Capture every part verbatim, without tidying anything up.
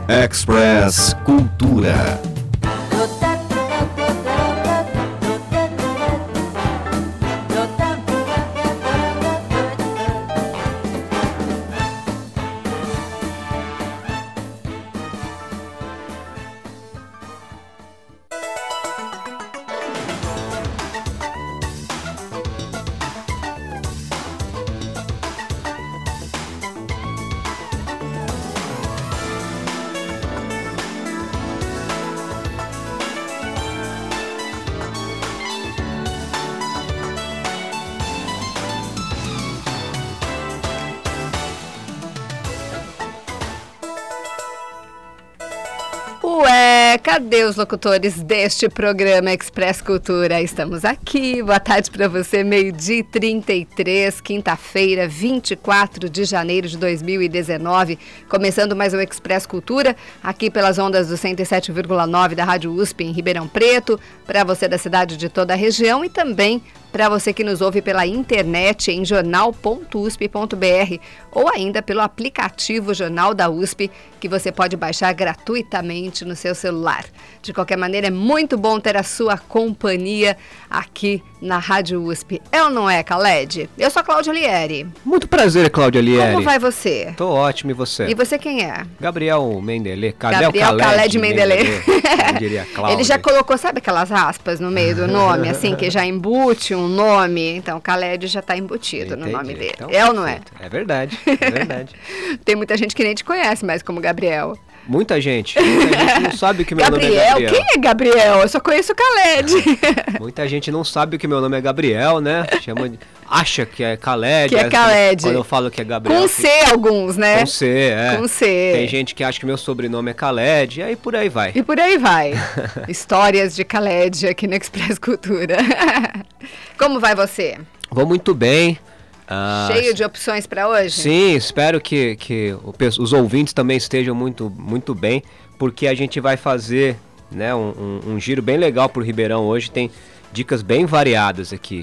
Express Cultura. Ué, cadê os locutores deste programa Express Cultura? Estamos aqui, boa tarde para você, meio-dia e trinta e três, quinta-feira, vinte e quatro de janeiro de dois mil e dezenove, começando mais o Express Cultura, aqui pelas ondas do cento e sete vírgula nove da Rádio U S P em Ribeirão Preto, para você da cidade de toda a região e também para você que nos ouve pela internet em jornal ponto u s p ponto b r ou ainda pelo aplicativo Jornal da U S P, que você pode baixar gratuitamente no seu celular. De qualquer maneira, é muito bom ter a sua companhia aqui na Rádio U S P. É ou não é, Khaled? Eu sou a Cláudia Lieri. Muito prazer, Cláudia Lieri. Como vai você? Tô ótimo, e você? E você quem é? Gabriel Mendelê. Cadê Gabriel o Khaled, Khaled Mendelê. Mendelê? Como diria Cláudia. Ele já colocou, sabe aquelas aspas no meio do nome, assim, que já embute um nome? Então, Khaled já está embutido Entendi. no nome dele. Então, é ou não é? É verdade, é verdade. Tem muita gente que nem te conhece mais como Gabriel. Muita gente. Muita gente não sabe que meu Gabriel, nome é Gabriel. Quem é Gabriel? Eu só conheço o Khaled. Muita gente não sabe que meu nome é Gabriel, né? Chama de... Acha que é Khaled. Que é Khaled. Quando eu falo que é Gabriel. Com C alguns, né? Com C, é. Com C. Tem gente que acha que meu sobrenome é Khaled, e aí por aí vai. E por aí vai. Histórias de Khaled aqui no Express Cultura. Como vai você? Vou muito bem. Ah, Cheio de opções para hoje? Sim, espero que, que o, os ouvintes também estejam muito, muito bem, porque a gente vai fazer, né, um, um, um giro bem legal por Ribeirão hoje, tem dicas bem variadas aqui.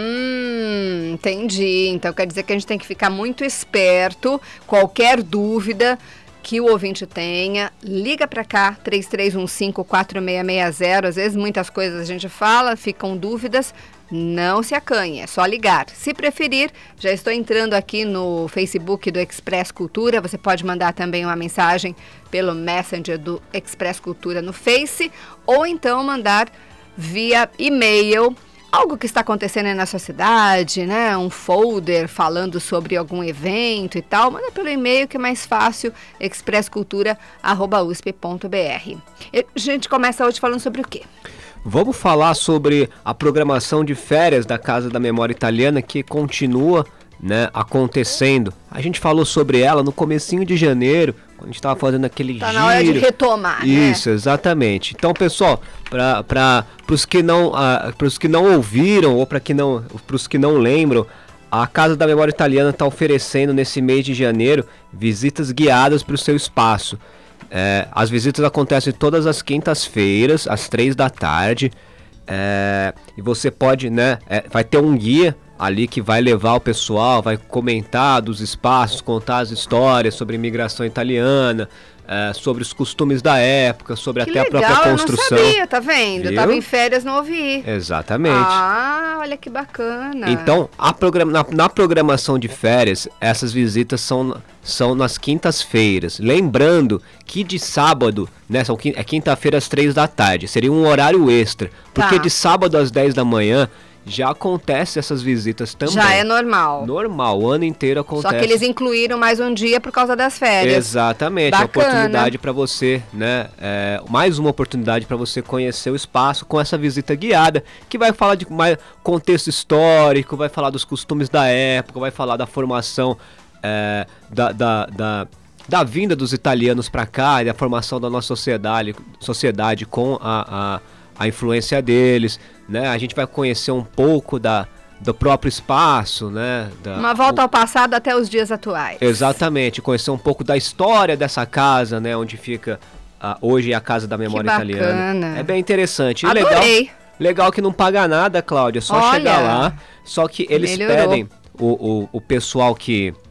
Hum, entendi. Então quer dizer que a gente tem que ficar muito esperto. Qualquer dúvida que o ouvinte tenha, liga para cá, três três um cinco, quatro seis seis zero. Às vezes muitas coisas a gente fala, ficam dúvidas. Não se acanhe, é só ligar. Se preferir, já estou entrando aqui no Facebook do Express Cultura. Você pode mandar também uma mensagem pelo Messenger do Express Cultura no Face, ou então mandar via e-mail algo que está acontecendo aí na sua cidade, né? Um folder falando sobre algum evento e tal. Manda pelo e-mail que é mais fácil, express cultura arroba u s p ponto b r. A gente começa hoje falando sobre o quê? Vamos falar sobre a programação de férias da Casa da Memória Italiana, que continua, né, acontecendo. A gente falou sobre ela no comecinho de janeiro, quando a gente estava fazendo aquele tá giro. Tá na hora de retomar, Isso, né? Exatamente. Então, pessoal, para os que não, uh, pros que não ouviram ou para que não, os que não lembram, a Casa da Memória Italiana está oferecendo nesse mês de janeiro visitas guiadas para o seu espaço. É, as visitas acontecem todas as quintas-feiras, às três da tarde, é, e você pode, né, é, vai ter um guia ali que vai levar o pessoal, vai comentar dos espaços, contar as histórias sobre imigração italiana, é, sobre os costumes da época, sobre que até legal, a própria construção. Eu não sabia, tá vendo? Viu? Eu tava em férias, não ouvi. Exatamente. Ah, olha que bacana. Então, a programa, na, na programação de férias, essas visitas são, são nas quintas-feiras. Lembrando que de sábado, né, são, é quinta-feira às três da tarde, seria um horário extra. Porque Tá. de sábado às dez da manhã já acontece essas visitas também. Já é normal. Normal, o ano inteiro acontece. Só que eles incluíram mais um dia por causa das férias. Exatamente, Bacana. a oportunidade para você, né, é, mais uma oportunidade para você conhecer o espaço com essa visita guiada, que vai falar de mais contexto histórico, vai falar dos costumes da época, vai falar da formação é, da, da, da, da vinda dos italianos para cá e da formação da nossa sociedade, sociedade com a, a a influência deles, né? A gente vai conhecer um pouco da, do próprio espaço, né? Da, Uma volta o... ao passado até os dias atuais. Exatamente, conhecer um pouco da história dessa casa, né? Onde fica uh, hoje a Casa da Memória que Italiana. bacana. É bem interessante. E Adorei. legal, legal que não paga nada, Cláudia, é só Olha, chegar lá. Só que eles melhorou. pedem, o, o, o pessoal que...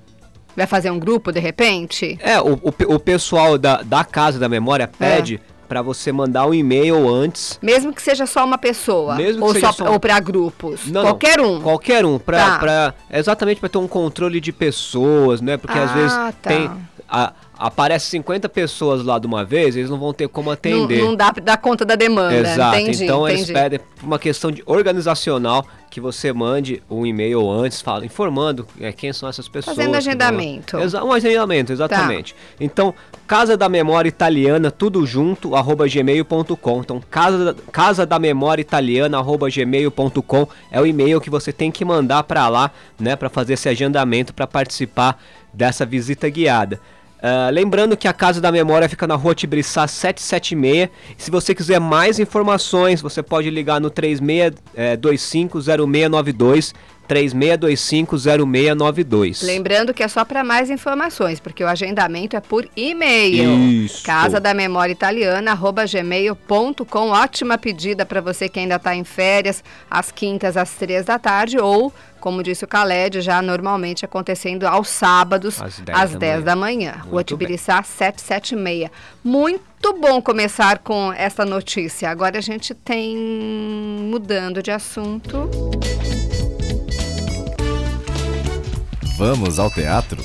Vai fazer um grupo, de repente? É, o, o, o pessoal da, da Casa da Memória pede é. para você mandar um e-mail antes. Mesmo que seja só uma pessoa? Mesmo que ou seja só, só... ou para grupos? Não, qualquer não, um? Qualquer um. Pra, tá. pra, exatamente para ter um controle de pessoas, né? Porque ah, às vezes tá. tem... A, aparece cinquenta pessoas lá de uma vez, eles não vão ter como atender. Não, não dá para dar conta da demanda. Exato. Entendi, então entendi. eles pedem uma questão de organizacional que você mande um e-mail antes, fala, informando é, quem são essas pessoas. Fazendo agendamento. Vão... Exa... Um agendamento, exatamente. Tá. Então, Casa da Memória Italiana, tudo junto, arroba gmail ponto com. Então, casa, casa da Memória Italiana, arroba gmail ponto com é o e-mail que você tem que mandar para lá, né, para fazer esse agendamento, para participar dessa visita guiada. Uh, lembrando que a Casa da Memória fica na Rua Tibriçá setecentos e setenta e seis. Se você quiser mais informações, você pode ligar no três seis dois cinco zero seis nove dois, três seis dois cinco zero seis nove dois. Lembrando que é só para mais informações, porque o agendamento é por e-mail. Isso. Casa da Memória Italiana, arroba gmail ponto com. Ótima pedida para você que ainda está em férias, às quintas, às três da tarde, ou, como disse o Khaled, já normalmente acontecendo aos sábados, às dez da manhã. Rua Tibiriçá, setecentos e setenta e seis. Muito bom começar com essa notícia. Agora a gente tem, mudando de assunto... Vamos ao teatro?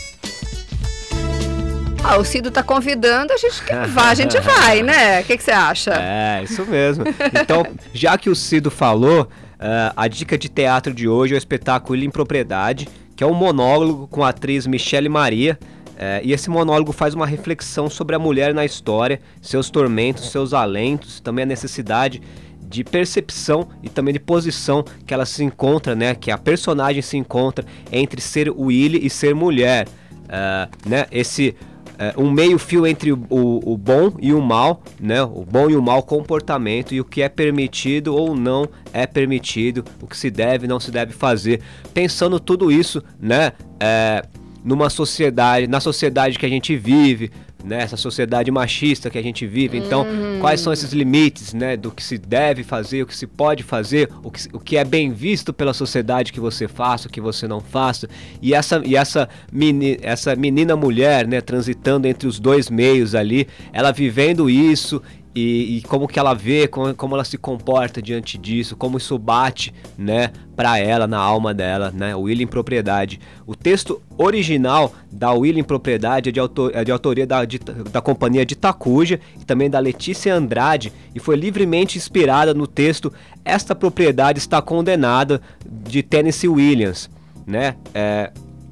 Ah, o Cido tá convidando, a gente quer vai, a gente vai, né? O que, que você acha? É, isso mesmo. Então, já que o Cido falou, uh, a dica de teatro de hoje é o espetáculo Impropriedade, que é um monólogo com a atriz Michele Maria. Uh, e esse monólogo faz uma reflexão sobre a mulher na história, seus tormentos, seus alentos, também a necessidade de percepção e também de posição que ela se encontra, né? Que a personagem se encontra entre ser Willy e ser mulher, uh, né? Esse uh, um meio fio entre o, o, o bom e o mal, né? O bom e o mau comportamento e o que é permitido ou não é permitido, o que se deve e não se deve fazer. Pensando tudo isso, né? Uh, numa sociedade, na sociedade que a gente vive, nessa sociedade machista que a gente vive. Então, uhum. quais são esses limites, né, do que se deve fazer, o que se pode fazer, o que, o que é bem visto pela sociedade que você faça, o que você não faça. E essa, e essa, meni, essa menina mulher, né, transitando entre os dois meios ali, ela vivendo isso e, e como que ela vê, como, como ela se comporta diante disso, como isso bate, né, para ela, na alma dela, né, Willy Impropriedade. O texto original da Willy Impropriedade é de, autor, é de autoria da, de, da companhia de Itacuja e também da Letícia Andrade e foi livremente inspirada no texto Esta Propriedade Está Condenada, de Tennessee Williams, né, é...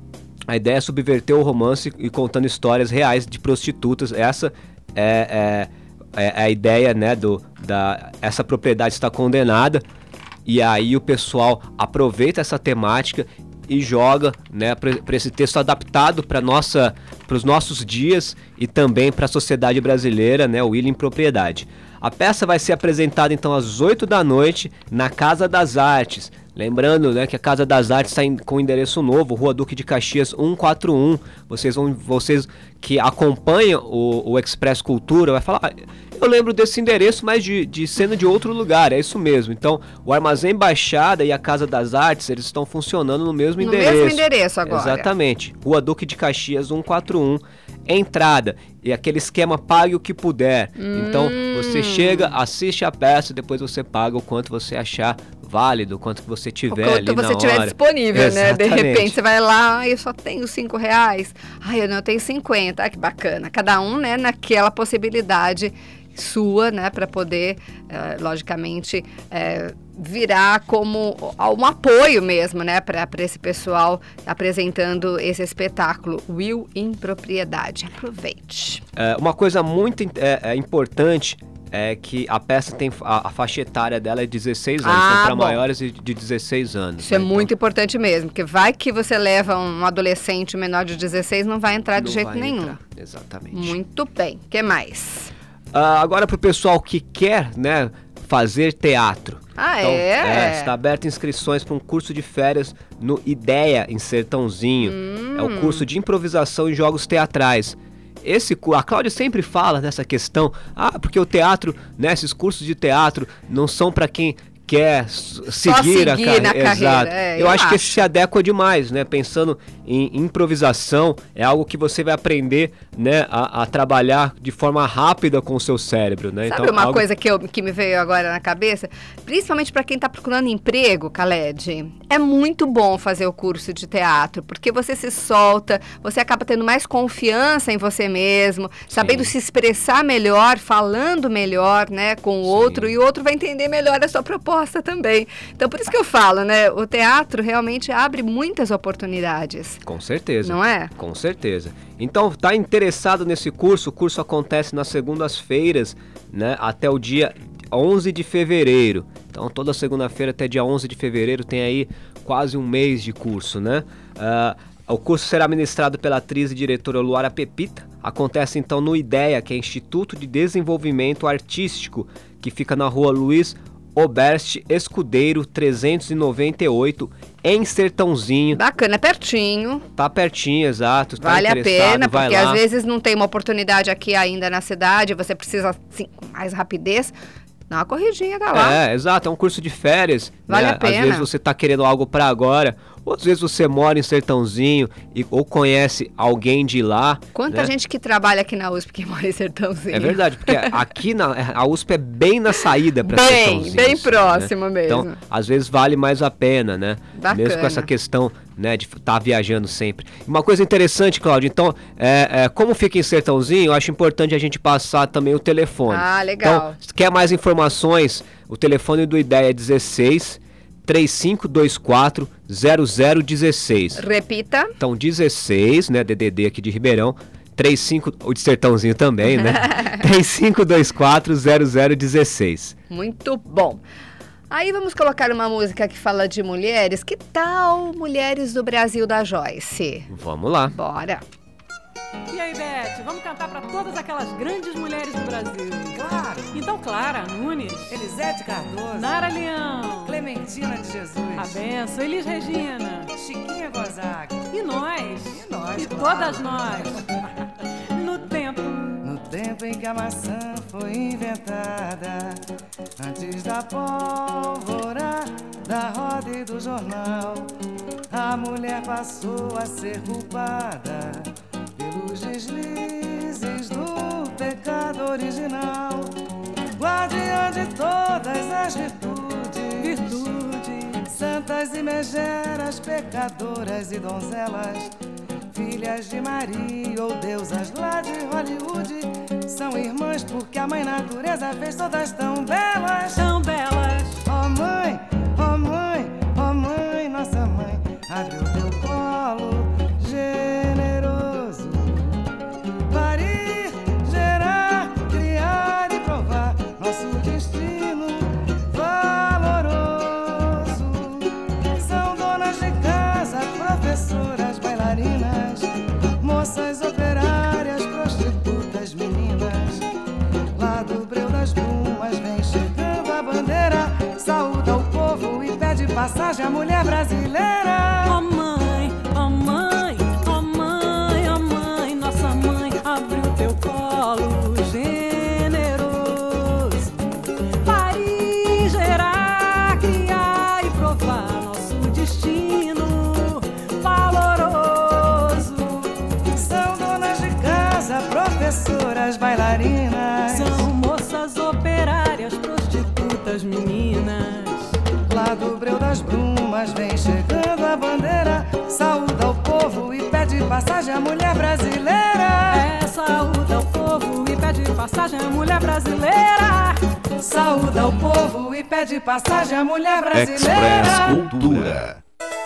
A ideia é subverter o romance e contando histórias reais de prostitutas. Essa é, é, é a ideia, né, do, da, essa propriedade está condenada. E aí o pessoal aproveita essa temática e joga, né, para esse texto adaptado para nossa, para os nossos dias e também para a sociedade brasileira, né, o Willy Impropriedade. A peça vai ser apresentada então às oito da noite na Casa das Artes. Lembrando, né, que a Casa das Artes está com endereço novo, Rua Duque de Caxias cento e quarenta e um. Vocês, vão, vocês que acompanham o, o Express Cultura vai falar, ah, eu lembro desse endereço, mas de, de sendo de outro lugar, é isso mesmo. Então, o Armazém Baixada e a Casa das Artes, eles estão funcionando no mesmo no endereço. No mesmo endereço agora. Exatamente. Rua Duque de Caxias cento e quarenta e um. Entrada e aquele esquema pague o que puder. Hum. Então você chega, assiste a peça, depois você paga o quanto você achar válido, o quanto que você tiver ali na hora. O quanto você tiver disponível, né? De repente você vai lá, eu só tenho cinco reais. Ai, eu não tenho cinquenta. Ah, que bacana. Cada um, né, naquela possibilidade sua, né, para poder, uh, logicamente, uh, virar como um apoio mesmo, né, para esse pessoal apresentando esse espetáculo, Will Impropriedade. Aproveite. É, uma coisa muito é, é importante é que a peça tem a, a faixa etária dela é dezesseis anos, ah, então para maiores de dezesseis anos. Isso, né, é então muito importante mesmo, porque vai que você leva um adolescente menor de dezesseis, não vai entrar de não jeito vai nenhum. Entrar. Exatamente. Muito bem. O que mais? Uh, agora para o pessoal que quer, né, fazer teatro. Ah, então, é? é? Está aberto inscrições para um curso de férias no Ideia, em Sertãozinho. Hum. É o curso de improvisação e jogos teatrais. Esse, a Cláudia sempre fala nessa questão, ah, porque o teatro, né, esses cursos de teatro não são para quem quer seguir, seguir a carreira. Na carreira. Exato. É, eu, eu acho, acho que isso se adequa demais, né? Pensando em improvisação, é algo que você vai aprender, né, a, a trabalhar de forma rápida com o seu cérebro, né? Sabe então, uma algo... coisa que, eu, que me veio agora na cabeça? Principalmente para quem está procurando emprego, Khaled, é muito bom fazer o curso de teatro, porque você se solta, você acaba tendo mais confiança em você mesmo, sabendo Sim. se expressar melhor, falando melhor, né, com o Sim. outro, e o outro vai entender melhor a sua proposta também. Então, por isso que eu falo, né, o teatro realmente abre muitas oportunidades. Com certeza. Não é? Com certeza. Então, tá interessado nesse curso? O curso acontece nas segundas-feiras, né, até o dia onze de fevereiro. Então, toda segunda-feira até dia onze de fevereiro tem aí quase um mês de curso, né? Uh, o curso será ministrado pela atriz e diretora Luara Pepita. Acontece então no IDEA, que é Instituto de Desenvolvimento Artístico, que fica na rua Luiz Oberste Escudeiro trezentos e noventa e oito, em Sertãozinho. Bacana, pertinho. Tá pertinho, exato. Tá vale a pena, vai porque lá. Às vezes não tem uma oportunidade aqui ainda na cidade, você precisa, assim, com mais rapidez. Dá uma corridinha, tá lá. É, exato, é um curso de férias. Vale né? a pena. Às vezes você tá querendo algo para agora, outras vezes você mora em Sertãozinho e, ou conhece alguém de lá. Quanta né? gente que trabalha aqui na U S P que mora em Sertãozinho. É verdade, porque aqui na, a U S P é bem na saída para Sertãozinho. Bem, bem assim, próximo né? mesmo. Então, às vezes vale mais a pena, né? Bacana. Mesmo com essa questão, né, de estar tá viajando sempre. Uma coisa interessante, Cláudio, então, é, é, como fica em Sertãozinho, eu acho importante a gente passar também o telefone. Ah, legal. Então, se quer mais informações, o telefone do IDEA é dezesseis, três cinco dois quatro, zero zero um seis. Repita. Então, dezesseis, né, D D D aqui de Ribeirão, trinta e cinco, o de Sertãozinho também, né? três cinco dois quatro, zero zero um seis. Muito bom. Aí vamos colocar uma música que fala de mulheres. Que tal Mulheres do Brasil, da Joyce? Vamos lá. Bora. E aí, Beth, vamos cantar para todas aquelas grandes mulheres do Brasil. Claro. Então, Clara Nunes, Elisete Cardoso, Nara Leão, Clementina de Jesus, a benção, Elis Regina, Chiquinha Gonzaga. E nós. E nós, E claro. todas nós. No tempo. No tempo em que a maçã foi inventada, antes da pólvora, da roda e do jornal, a mulher passou a ser culpada pelos deslizes do pecado original, guardiã de todas as virtudes, Virtude. santas e megeras, pecadoras e donzelas, filhas de Maria ou deusas lá de Hollywood, são irmãs porque a mãe natureza fez todas tão belas. Tão belas. Ó mãe, ó mãe, ó mãe, nossa mãe, abre o teu colo generoso. Parir, gerar, criar e provar nosso destino valoroso. São donas de casa, professoras, bailarinas, moças operárias, prostitutas, meninas. Lá do Breu das Brumas vem chegando a bandeira, saúda o povo e pede passagem à mulher brasileira. Ó mãe, ó mãe, ó mãe, ó mãe, nossa mãe, abre o teu colo generoso. Parir, gerar, criar e provar nosso destino valoroso. São donas de casa, professoras, bailarinas, São moças operárias, prostitutas, meninas. lá do Breu das Brumas vem chegando a bandeira, saúda o povo e pede passagem à mulher brasileira. É, saúda o povo e pede passagem à mulher brasileira. Saúda o povo e pede passagem à mulher brasileira. Express Cultura.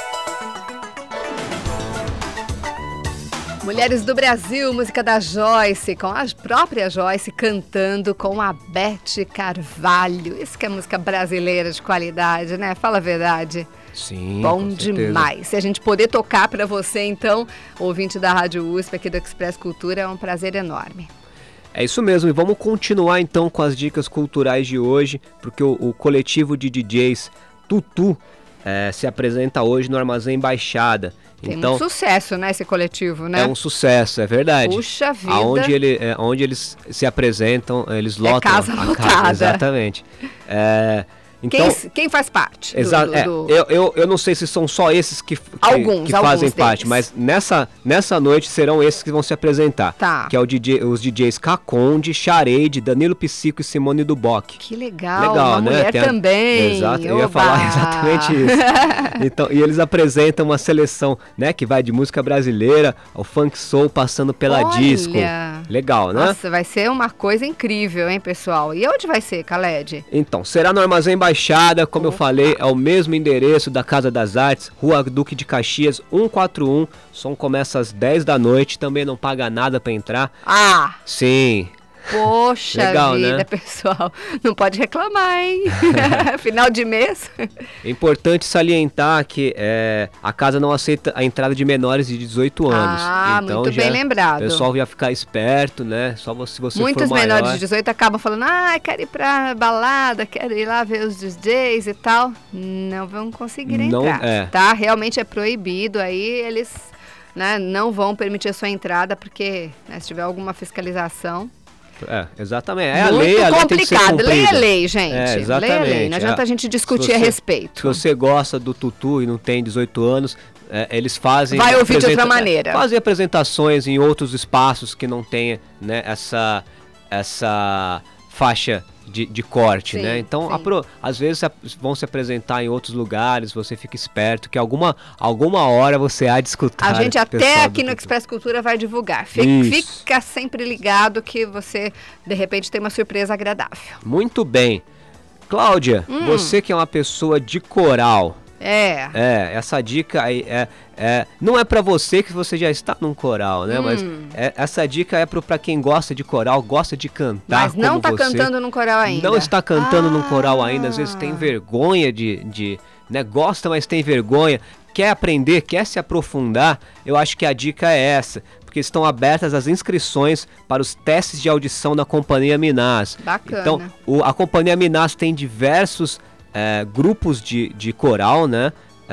Mulheres do Brasil, música da Joyce, com a própria Joyce cantando com a Beth Carvalho. Isso que é música brasileira de qualidade, né? Fala a verdade. Sim, Bom com certeza. demais. Se a gente poder tocar para você, então, ouvinte da Rádio U S P aqui do Express Cultura, é um prazer enorme. É isso mesmo, e vamos continuar então com as dicas culturais de hoje, porque o, o coletivo de D Js Tutu é, se apresenta hoje no Armazém Baixada. Tem então, muito sucesso, né, esse coletivo, né? é um sucesso, é verdade. Puxa vida. Aonde ele, é, onde eles se apresentam, eles lotam casa a lotada. casa. Exatamente. É, Então, quem, quem faz parte? do- Exato. do- É, do- eu, eu, eu não sei se são só esses que, que, Alguns, que alguns fazem deles. parte, mas nessa, nessa noite serão esses que vão se apresentar. Tá. Que é o D J, os D Js Caconde, Charade, Danilo Psico e Simone Duboc. Que legal, Legal, uma né? mulher Tem a- também. Exato, eu ia Oba! falar exatamente isso. Então, e eles apresentam uma seleção, né, que vai de música brasileira ao funk soul passando pela Olha! disco. Legal, né? Nossa, vai ser uma coisa incrível, hein, pessoal? E onde vai ser, Khaled? Então, será no Armazém Baixada, como eu falei, é o mesmo endereço da Casa das Artes, Rua Duque de Caxias, cento e quarenta e um. O som começa às dez da noite, também não paga nada pra entrar. Ah! Sim. Poxa Legal, vida, né? pessoal. Não pode reclamar, hein? Final de mês. É importante salientar que é, a casa não aceita a entrada de menores de dezoito anos. Ah, então, muito já, bem lembrado. O pessoal ia ficar esperto, né? Só você- se você Muitos for maior. menores de dezoito acabam falando, ah, quero ir pra balada, quero ir lá ver os D Js e tal. Não vão conseguir Não, entrar, é. tá? Realmente é proibido, aí eles, né, não vão permitir a sua entrada, porque, né, se tiver alguma fiscalização... É, exatamente. É a muito lei, a lei tem que ser complicado. Lei é cumprida. lei, gente. É, lei é exatamente. lei. Não adianta É. a gente discutir Se a você- respeito. Se você gosta do tutu e não tem dezoito anos, é, eles fazem... Vai ouvir de outra apresenta- maneira. Fazem apresentações em outros espaços que não tenha, né, essa, essa faixa de, de corte, Sim, né? Então, sim. apro- às vezes ap- vão se apresentar em outros lugares, você fica esperto que alguma, alguma hora você há de escutar. A gente o até pessoal aqui do no tutu. Express Cultura vai divulgar. Fica, Isso. fica sempre ligado que você, de repente, tem uma surpresa agradável. Muito bem. Cláudia, Hum. você que é uma pessoa de coral... É. É, essa dica aí é, é não é pra você que você já está num coral, né? Hum. Mas é- essa dica é pro para quem gosta de coral, gosta de cantar. Mas não como tá você. cantando num coral ainda. Não está cantando num Ah. coral ainda, às vezes tem vergonha de, de, né? Gosta, mas tem vergonha. Quer aprender, quer se aprofundar? Eu acho que a dica é essa, porque estão abertas as inscrições para os testes de audição da Companhia Minas. Bacana. Então, o- a Companhia Minas tem diversos é, grupos de, de coral, né?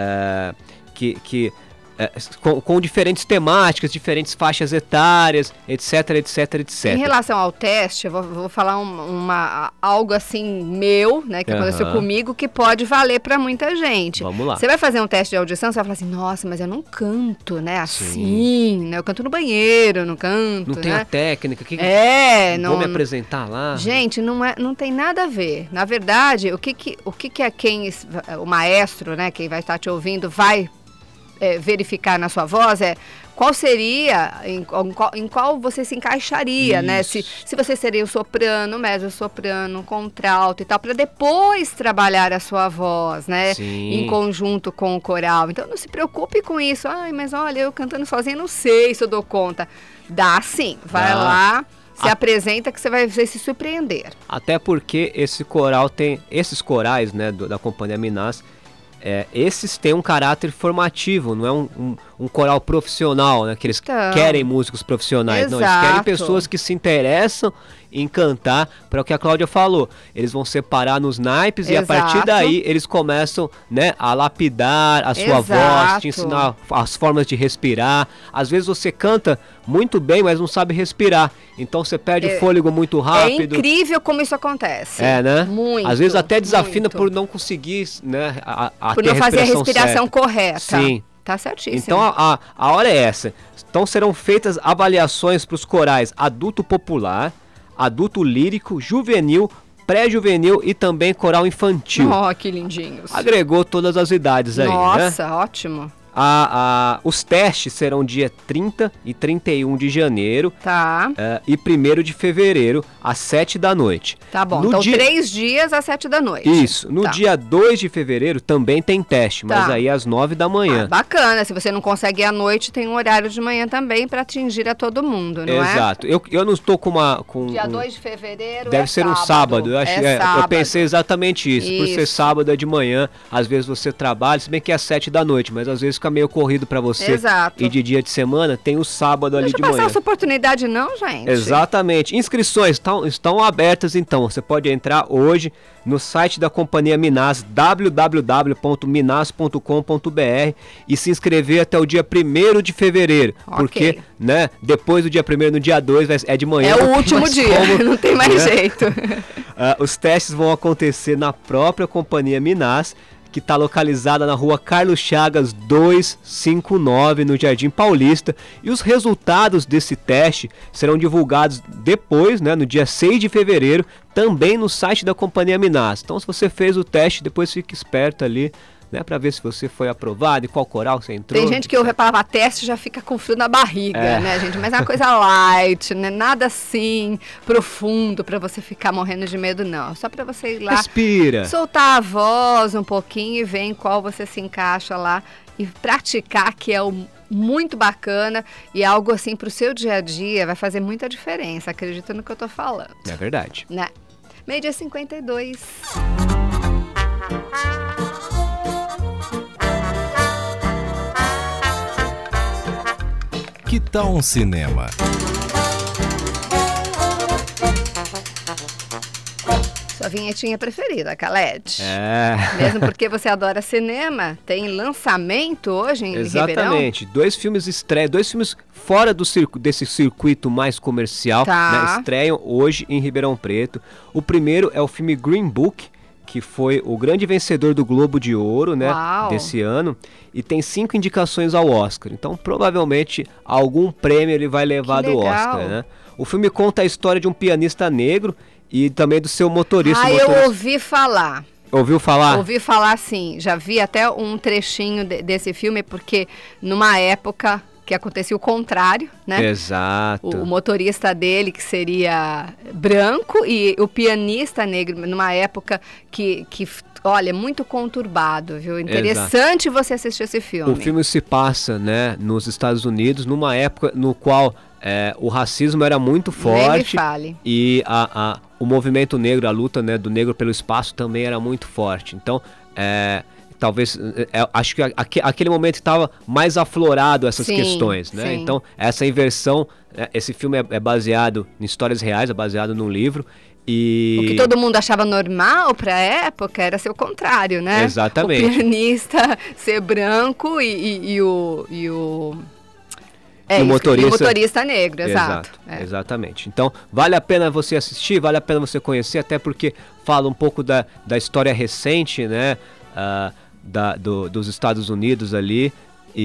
É, que, que é, com, com diferentes temáticas, diferentes faixas etárias, etc, etc, Em etcétera. relação ao teste, eu vou, vou falar um- uma, algo assim meu, né, que Aham. aconteceu comigo, que pode valer pra muita gente. Vamos lá. Você vai fazer um teste de audição, você vai falar assim, nossa, mas eu não canto, né, assim, né, eu canto no banheiro, não canto, Não tem né. a técnica, que É, vou não... me apresentar lá. Gente, não, é, não tem nada a ver. Na verdade, o que que, o que, que é quem, es- o maestro, né, quem vai estar te ouvindo, vai é, verificar na sua voz é qual seria, em, em qual, em qual você se encaixaria, né? Isso. Se, se você seria o soprano, mezzo-soprano, contralto e tal, para depois trabalhar a sua voz, né? Sim. Em conjunto com o coral. Então não se preocupe com isso. Ai, mas olha, eu cantando sozinha não sei se eu dou conta. Dá sim, vai Dá. lá. Se A- apresenta que você vai ver se surpreender. Até porque esse coral tem, esses corais, né, do- da Companhia Minas, é, esses têm um caráter formativo, não é um, um, um coral profissional, né, que eles Então. querem músicos profissionais, não, eles querem Exato. pessoas que se interessam em cantar, para o que a Cláudia falou, eles vão separar nos naipes e a partir Exato. daí eles começam, né, a lapidar a sua voz, Exato. te ensinar as formas de respirar. Às vezes você canta muito bem, mas não sabe respirar, então você perde É- o fôlego muito rápido. É incrível como isso acontece. É, né? Muito. Às vezes até desafina muito. por não conseguir, né, a, a Por ter não fazer a respiração respiração certa. correta. Sim. Tá certíssimo. Então a, a, a hora é essa. Então serão feitas avaliações para os corais adulto popular, adulto lírico, juvenil, pré-juvenil e também coral infantil. Oh, que lindinhos. Agregou todas as idades aí, né? Nossa, ótimo. A, a, os testes serão dia trinta e trinta e um de janeiro Tá. eh, e primeiro de fevereiro, às sete da noite. Tá bom. No então, dia- três dias às sete da noite. Isso. No Tá. dia dois de fevereiro também tem teste, mas Tá. aí às nove da manhã. Ah, bacana. Se você não consegue ir à noite, tem um horário de manhã também para atingir a todo mundo, não é? Exato. Eu, eu não estou com uma. Com Dia um- dois de fevereiro Deve é ser um sábado. Eu, acho, é é, eu sábado. pensei exatamente isso. Por ser Isso. sábado é de manhã, às vezes você trabalha, se bem que é às sete da noite, mas às vezes fica meio corrido para você Exato. ir de dia de semana, tem o sábado ali Deixa de eu passar manhã. essa oportunidade não, gente. Exatamente. Inscrições estão, estão abertas, então. Você pode entrar hoje no site da Companhia Minas, w w w ponto minas ponto com ponto b r, e se inscrever até o dia primeiro de fevereiro. Ok. Porque, né, depois do dia primeiro, no dia dois, vai- é de manhã. É não o tem último mais dia, como, não tem mais né? jeito. Ah, os testes vão acontecer na própria Companhia Minas, que está localizada na rua Carlos Chagas duzentos e cinquenta e nove, no Jardim Paulista. E os resultados desse teste serão divulgados depois, né, no dia seis de fevereiro, também no site da Companhia Minas. Então, se você fez o teste, depois fique esperto ali, né, para ver se você foi aprovado e qual coral você entrou. Tem gente que ouve a palavra teste e já fica com frio na barriga, É. né, gente? Mas é uma coisa light, né? Nada assim profundo pra você ficar morrendo de medo, não. Só pra você ir lá, Respira. soltar a voz um pouquinho e ver em qual você se encaixa lá e praticar, que é o muito bacana e algo assim pro seu dia a dia vai fazer muita diferença. Acredita no que eu tô falando, É verdade. né? Meio-dia cinquenta e dois. Que tal um cinema? Sua vinhetinha preferida, Khaled. É. Mesmo porque você adora cinema, tem lançamento hoje em Ribeirão? Exatamente. Dois filmes estreiam, dois filmes fora do circu- desse circuito mais comercial, Tá. né, estreiam hoje em Ribeirão Preto. O primeiro é o filme Green Book, que foi o grande vencedor do Globo de Ouro, né, Uau. desse ano, e tem cinco indicações ao Oscar. Então, provavelmente, algum prêmio ele vai levar Que do legal. Oscar, né? O filme conta a história de um pianista negro e também do seu motorista. Ah, O eu motorista- ouvi falar. Ouviu falar? Ouvi falar sim. Já vi até um trechinho de- desse filme, porque numa época que acontecia o contrário, né? Exato. O, o motorista dele, que seria branco, e o pianista negro, numa época que, que olha, muito conturbado, viu? Interessante você assistir esse filme. O filme se passa, né, nos Estados Unidos, numa época no qual é, o racismo era muito Nem me forte fale. e a, a- o movimento negro, a luta, né, do negro pelo espaço também era muito forte. Então, é, talvez, é, acho que aque- aquele momento estava mais aflorado essas Sim, questões, né? sim. Então, essa inversão, é, esse filme é, é baseado em histórias reais, é baseado num livro. E... O que todo mundo achava normal pra época era ser o contrário, né? Exatamente. O pianista ser branco e, e- e o... E o... É, E o isso, motorista- e o motorista negro, exato. É. Exatamente. Então, vale a pena você assistir, vale a pena você conhecer, até porque fala um pouco da, da história recente, né, ah, da, do- dos Estados Unidos ali,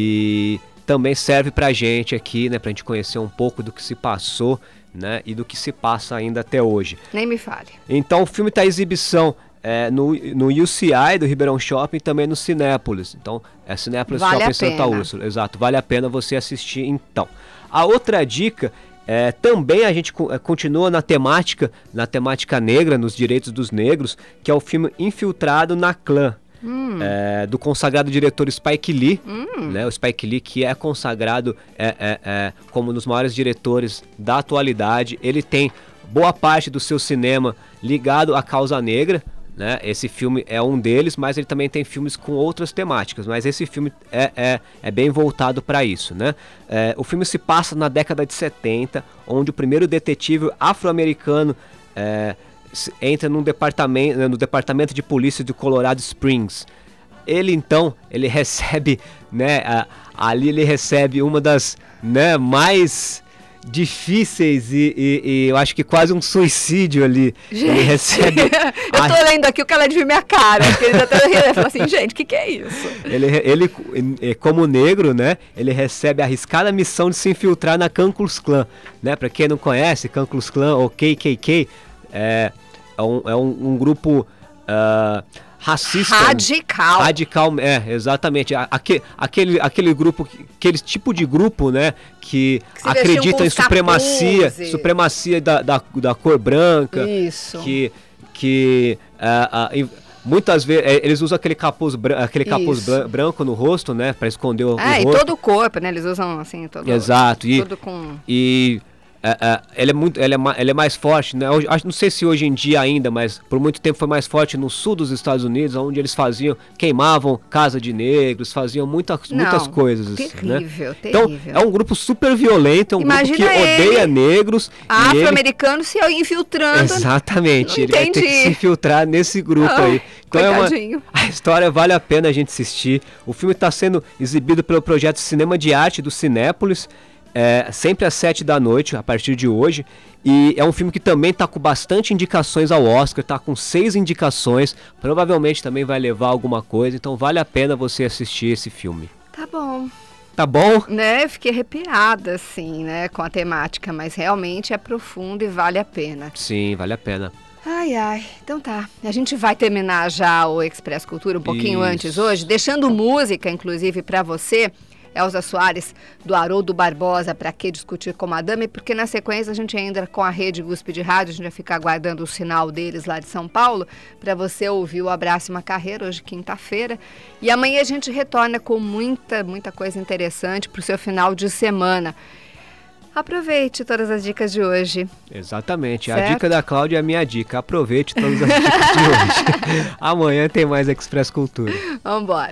e também serve pra gente aqui, né, pra gente conhecer um pouco do que se passou, né, e do que se passa ainda até hoje. Nem me fale. Então, o filme está em exibição é, no, no U C I do Ribeirão Shopping e também no Cinépolis. Então, é Cinépolis Vale Shopping a Santa pena. Úrsula. Exato, vale a pena você assistir então. A outra dica, é, também a gente co- é, continua na temática, na temática negra, nos direitos dos negros, que é o filme Infiltrado na Clã. Hum. É, do consagrado diretor Spike Lee, né, o Spike Lee, que é consagrado é, é, é, como um dos maiores diretores da atualidade. Ele tem boa parte do seu cinema ligado à causa negra, né? Esse filme é um deles, mas ele também tem filmes com outras temáticas, mas esse filme é, é, é bem voltado para isso, né? É, o filme se passa na década de setenta, onde o primeiro detetive afro-americano é, se- entra num departamento, no departamento de polícia de Colorado Springs. Ele então, ele recebe, né, a- ali ele recebe uma das, né, mais difíceis e, e- e eu acho que quase um suicídio ali. Ele recebe Eu a- tô lendo aqui o que ela de ver minha cara, porque ele até ele falou assim, gente, o que, que é isso? Ele, ele, eh, como negro, né, ele recebe a arriscada missão de se infiltrar na Ku Klux Klan, né? Para quem não conhece, Ku Klux Klan ou K K K é, é, um, é um, um grupo ah, racista. Radical. Radical, é, exatamente. A- Aque, aquele, aquele grupo, que- aquele tipo de grupo, né, que, Que se vestiam acredita com em os supremacia, capuzes. supremacia da, da, da cor branca. Isso. Que, que ah, ah, em- muitas vezes eh, eles usam aquele capuz, bran- aquele capuz Isso. bran- branco no rosto, né, para esconder o, É, o e rosto. todo o corpo, né? Eles usam assim, todo, Exato, e- tudo com... E É, é, ele, é muito, ele, é, ele é mais forte, né? Eu, não sei se hoje em dia ainda, mas por muito tempo foi mais forte no sul dos Estados Unidos, onde eles faziam, queimavam casa de negros, faziam muita, não, muitas coisas. Terrível, né? terrível. Então é um grupo super violento, é um Imagina grupo que odeia negros. Afro-americano ele... se infiltrando. Exatamente, ele entendi. vai ter que se infiltrar nesse grupo Ai, aí. Então é uma, coitadinho. a história vale a pena a gente assistir. O filme está sendo exibido pelo projeto Cinema de Arte do Cinépolis. É, sempre às sete da noite, a partir de hoje. E é um filme que também está com bastante indicações ao Oscar, está com seis indicações. Provavelmente também vai levar alguma coisa, então vale a pena você assistir esse filme. Tá bom. Tá bom? Né, eu fiquei arrepiada, assim, né, com a temática, mas realmente é profundo e vale a pena. Sim, vale a pena. Ai, ai, então tá. A gente vai terminar já o Express Cultura um pouquinho Isso. antes hoje, deixando música, inclusive, para você, Elza Soares, do Haroldo Barbosa, Pra Que Discutir com Madame, porque na sequência a gente entra com a Rede U S P de Rádio, a gente vai ficar aguardando o sinal deles lá de São Paulo, para você ouvir o Abrace Uma Carreira, hoje quinta-feira. E amanhã a gente retorna com muita, muita coisa interessante para o seu final de semana. Aproveite todas as dicas de hoje. Exatamente. Certo? A dica da Cláudia é a minha dica. Aproveite todas as dicas de hoje. Amanhã tem mais Express Cultura. Vamos embora.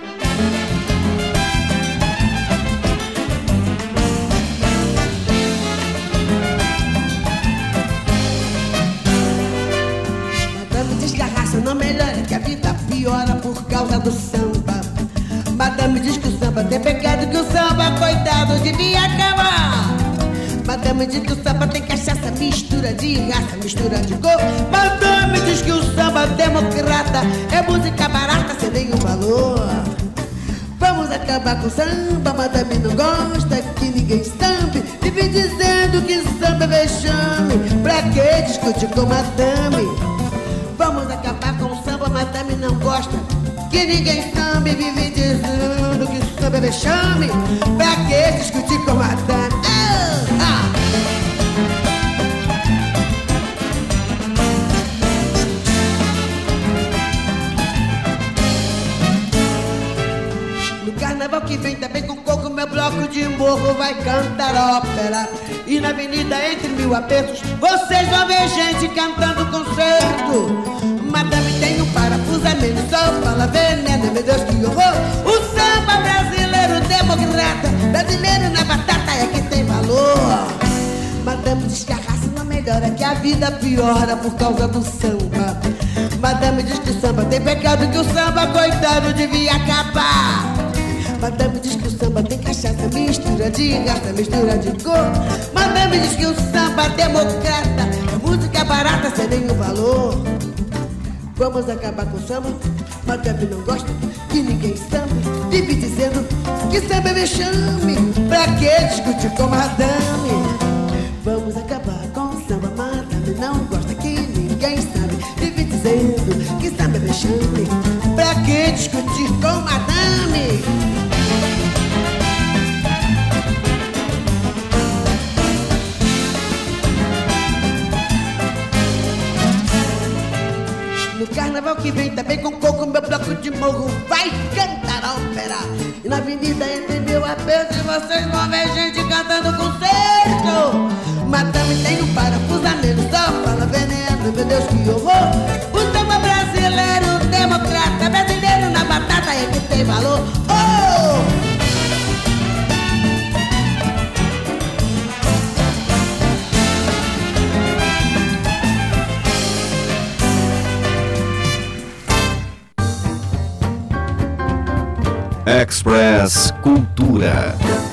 Madame diz que a raça não melhora, que a vida piora por causa do samba. Madame diz que o samba tem pecado, que o samba, coitado, devia acabar. Madame diz que o samba tem cachaça, mistura de raça, mistura de cor. Madame diz que o samba democrata é música barata sem nenhum valor. Vamos acabar com o samba, madame não gosta que ninguém sambe. Vive dizendo que samba é vexame, pra que discutir com madame? Vamos acabar com o samba, madame não gosta que ninguém sambe. Vive dizendo que samba é vexame, pra que discutir com madame? Ah, ah. No carnaval que vem também com coco, meu bloco de morro vai cantar ópera. E na avenida entre mil apertos vocês vão ver gente cantando concerto. Madame tem um parafuso a menos, só fala veneno, meu Deus que horror. O samba brasileiro democrata, brasileiro na batata é que tem valor. Madame diz que a raça não melhora, que a vida piora por causa do samba. Madame diz que o samba tem pecado, que o samba, coitado, devia acabar. Madame diz que o samba tem cachaça, mistura de raça, mistura de cor. Madame diz que o samba democrata é música barata sem nenhum valor. Vamos acabar com o samba, madame não gosta que ninguém samba. Vive dizendo que samba é vexame, pra que discutir com madame? Vamos acabar com o samba, madame não gosta que ninguém sabe. Vive dizendo que samba é vexame, pra que discutir com madame? No carnaval que vem também com coco, meu bloco de morro vai cantar ópera. E na avenida entre mil apertos vocês vão ver gente cantando concerto. Madame tem um parafuso a menos, só fala veneno, meu Deus que horror. O samba brasileiro democrata, brasileiro na batata é que tem valor. Oh! Express Cultura.